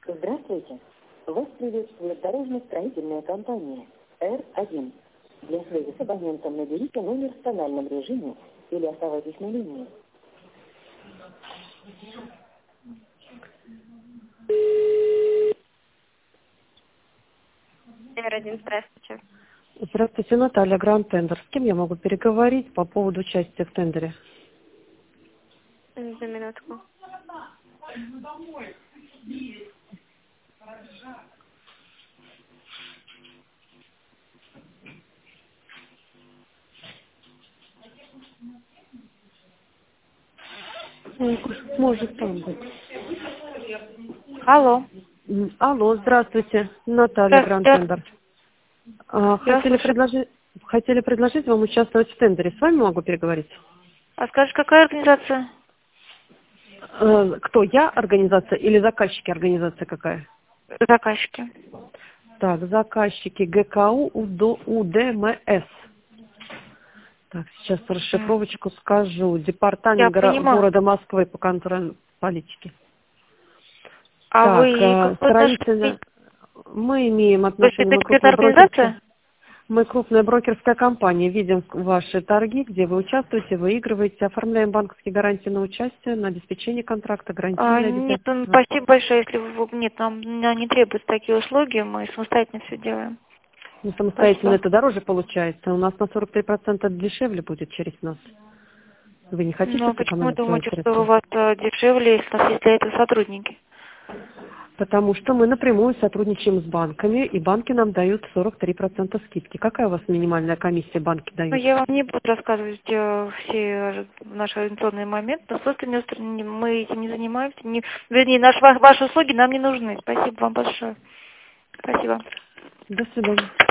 Здравствуйте. Вас приветствует дорожно-строительная компания Р1. Для связи с абонентом наберите номер в тональном режиме или оставайтесь на линии. Р1, здравствуйте. Здравствуйте, Наталья, Гранд Тендер. С кем я могу переговорить по поводу участия в тендере? За минутку. Может там быть. Алло. Алло, здравствуйте, Наталья, Гранд Здравствуйте. Тендер. Я слышу. Хотели предложить вам участвовать в тендере. С вами могу переговорить? А скажешь, какая организация? Кто, я организация или заказчики организация какая? Заказчики. Так, заказчики ГКУ УДМС. Так, сейчас расшифровочку скажу. Я Департамент понимаю. города Москвы по контролю политики. А Так, вы какой строительно... Мы имеем То есть отношение, это мы экспертная крупная брокерская. организация? Мы крупная брокерская компания. Видим ваши торги, где вы участвуете, выигрываете, оформляем банковские гарантии на участие, на обеспечение контракта, гарантийные Нет, обязательства. спасибо большое, если вы... Нет, нам не требуются такие услуги, мы самостоятельно все делаем. Ну, самостоятельно Спасибо. это дороже получается. У нас на 43% дешевле будет через нас. Вы не хотите Ну, а почему сэкономить свои думаете, что у средства? вас дешевле, если у нас есть для этого сотрудники? Потому что мы напрямую сотрудничаем с банками, и банки нам дают 43% скидки. Какая у вас минимальная комиссия банки Ну, дают? я вам не буду рассказывать все наши организационные моменты, но просто мы этим не занимаемся. Вернее, ваши услуги нам не нужны. Спасибо вам большое. Спасибо. До свидания.